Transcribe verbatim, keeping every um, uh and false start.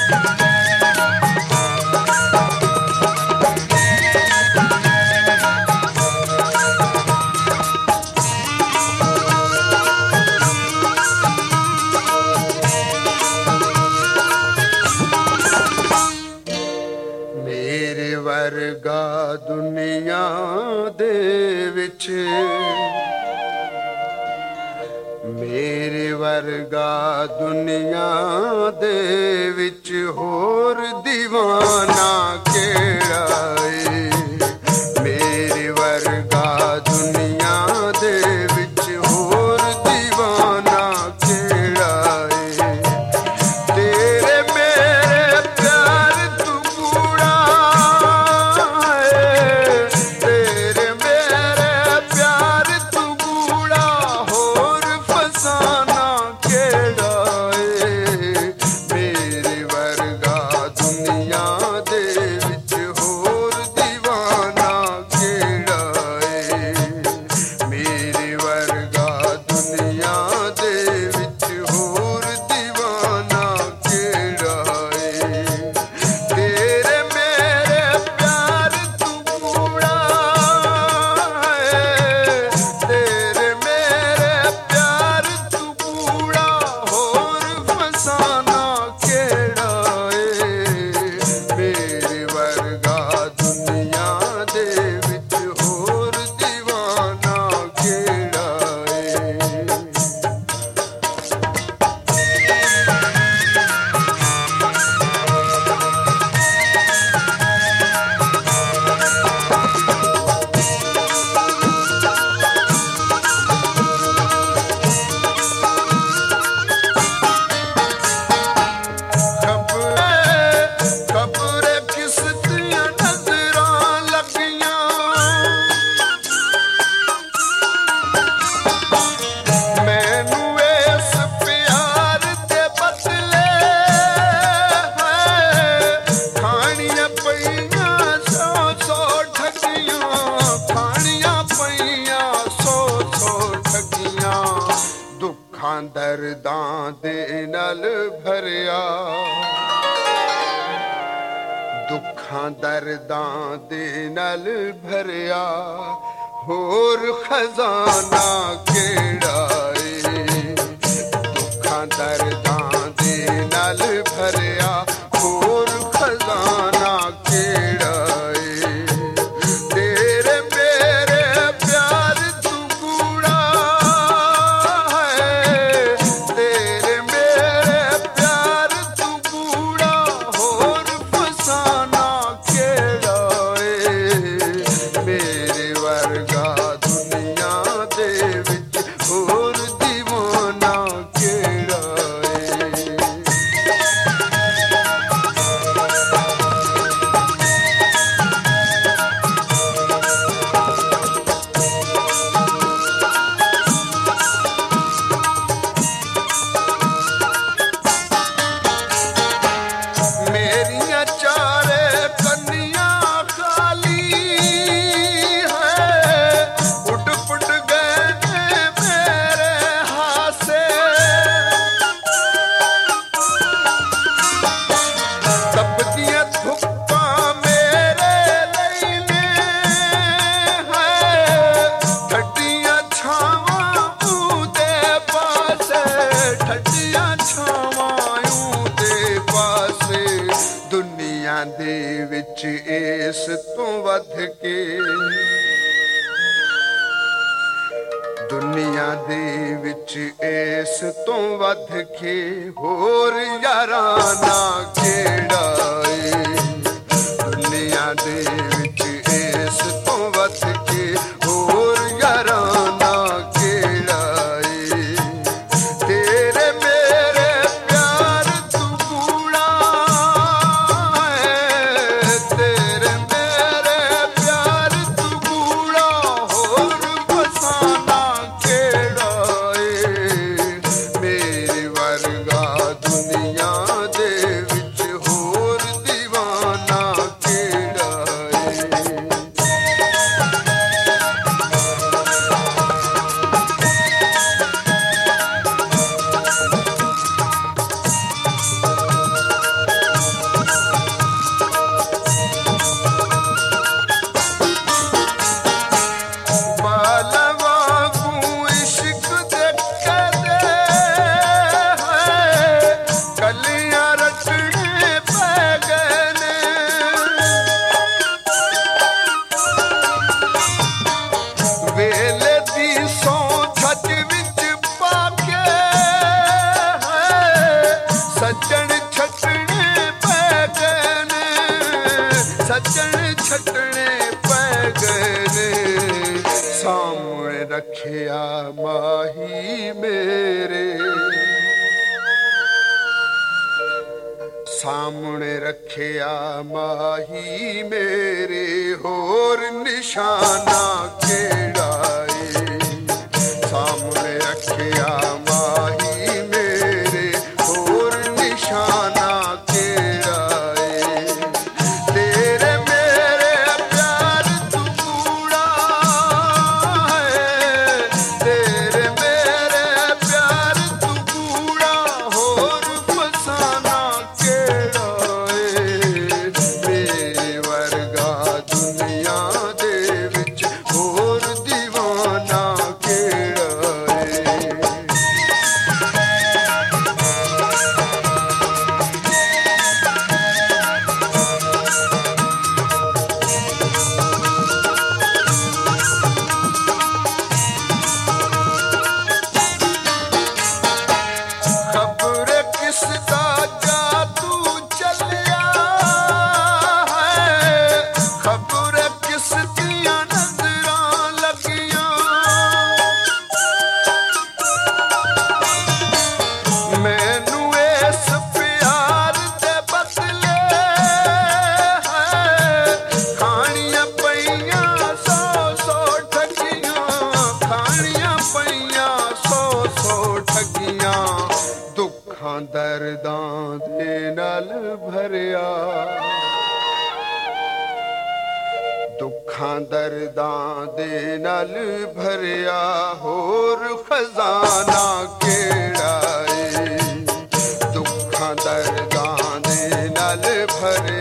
ਵਰਗਾ ਦੁਨੀਆ ਦੇ ਵਿੱਚ, ਮੇਰੇ ਵਰਗਾ ਦੁਨੀਆ ਦੇ ਵਿੱਚ ਹੋਰ دیਵਾਨਾ ਕਿਹੜਾ ਏ। ਮੇਰੇ ਵਰਗਾ ਦੁਨੀਆ ਦੇ ਵਿੱਚ ਹੋਰ دیਵਾਨਾ ਕਿਹੜਾ ਏ। ਤੇਰੇ ਮੇਰੇ ਪਿਆਰ ਤੂੰ ਕੂੜਾ ਏ, ਤੇਰੇ ਮੇਰੇ ਪਿਆਰ ਤੂੰ ਕੂੜਾ ਹੋਰ ਫਸਾਨਾ ਕਿਹੜਾ ਏ। ਮੇਰੇ ਵਰਗਾ ਦੁਨੀਆ ਦੇ ਵਿੱਚ ਹੋਰ دیਵਾਨਾ ਕਿਹੜਾ ਏ। ਮੇਰੇ ਵਰਗਾ ਦੁਨੀਆ ਦੇ ਵਿੱਚ ਹੋਰ دیਵਾਨਾ ਕਿਹੜਾ ਏ। ਤੇਰੇ ਮੇਰੇ ਪਿਆਰ ਤੂੰ ਕੂੜਾ ਏ, ਤੇਰੇ ਮੇਰੇ ਪਿਆਰ ਤੂੰ ਕੂੜਾ ਹੋਰ ਫਸਾਨਾ ਕਿਹੜਾ ਏ। ਮੇਰੇ ਵਰਗਾ ਦੁਨੀਆ ਦੇ ਵਿੱਚ ਹੋਰ دیਵਾਨਾ ਕਿਹੜਾ ਏ। ਖਬਰੇ ਕਿਸ ਦੀਆਂ ਨਜ਼ਰਾਂ ਲੱਗੀਆਂ, ਮੈਨੂੰ ਇਸ ਪਿਆਰ ਦੇ ਬਦਲੇ ਹੈ ਖਾਣੀਆਂ ਪਈਆਂ ਸੌ ਸੌ ਠੱਗੀਆਂ, ਖਾਣੀਆਂ ਪਈਆਂ ਸੌ ਸੌ ਠੱਗੀਆਂ। ਦੁੱਖਾਂ ਦਰਦਾਂ ਦੇ ਨਾਲ ਭਰਿਆ, ਦੁੱਖਾਂ ਦਰਦਾਂ ਦੇ ਨਾਲ ਭਰਿਆ ਹੋਰ ਖਜ਼ਾਨਾ ਕਿਹੜਾ ਏ। ਦੁੱਖਾਂ ਦਰਦਾਂ ਦੇ ਨਾਲ ਭਰਿਆ ਹੋਰ ਖਜ਼ਾਨਾ ਕਿਹੜਾ ਏ। ਤੇਰੇ ਮੇਰੇ ਪਿਆਰ ਤੂੰ ਕੂੜਾ ਹੈ, ਤੇਰੇ ਮੇਰੇ ਪਿਆਰ ਤੂੰ ਕੂੜਾ ਹੋਰ ਫਸਾਨਾ ਕਿਹੜਾ ਏ। ਮੇਰੇ ਵਰਗਾ ਦੁਨੀਆ ਦੇ ਵਿੱਚ ਹੋਰ دیਵਾਨਾ ਕਿਹੜਾ ਏ। ਮੇਰੀਆਂ ਚਾਰੇ ਕੰਨੀਆਂ ਖਾਲੀ ਹੈ, ਉੱਡ ਪੁੱਡ ਗਏ ਨੇ ਮੇਰੇ ਹਾਸੇ। ਤਪਦੀਆਂ ਧੁੱਪਾਂ ਮੇਰੇ ਲਈ ਨੇ ਹੈ, ਠੱਡੀਆਂ ਛਾਵਾਂ ਉਹਦੇ ਪਾਸੇ, ਠੱਡੀਆਂ ਛਾਵਾਂ ਉਹਦੇ ਪਾਸੇ। ਦੁਨੀਆ ਦੇ ਵਿੱਚ ਇਸ ਤੋਂ ਵੱਧ ਕੇ, ਦੁਨੀਆ ਦੇ ਵਿੱਚ ਇਸ ਤੋਂ ਵੱਧ ਕੇ ਹੋਰ ਯਾਰਾਨਾ ਕਿਹੜਾ ਏ। ਦੁਨੀਆ ਦੇ ਵਿੱਚ ਇਸ ਤੋਂ ਵੱਧ ਕੇ ਹੋਰ ਯਾਰਾਨਾ ਕਿਹੜਾ ਏ। ਤੇਰੇ ਮੇਰੇ ਪਿਆਰ ਤੂੰ ਕੂੜਾ ਏ, ਤੇਰੇ ਮੇਰੇ ਪਿਆਰ ਤੂੰ ਕੂੜਾ ਹੋਰ ਫਸਾਨਾ ਕਿਹੜਾ ਏ। ਮੇਰੇ ਵਰਗਾ ਦੁਨੀਆ रटने पै गए ने। वेले दी सौ छज विच पाके सज्जन छटने पै गए ने, सज्जन छटने पै गए ने। सामने रखिया माही मेरे, सामने रखिया माही मेरे, होर निशाना केड़ा ए। सामने रखिया माही मेरे, होर निशाना केड़ा ए। तेरे मेरे प्यार तू कूड़ा है, तेरे मेरे प्यार तू कूड़ा, होर फसाना केड़ा ए। मेरे वर्गा दुनिया दे विच होर दीवाना केड़ा ए। खबर किसदा जादू चलिया है, खबर किस दियां नजरां लगियां। मैनू इस प्यार दे बदले है खानियां पईयां सौ सौ ठगियां, खानियां पईयां सौ सौ ठगियां। दुखां दर्दां दे नाल भरिया, दुखां दर्दां दे नाल भरिया, होर खजाना केड़ा ए। दुखां दर्दां दे नाल भरिया,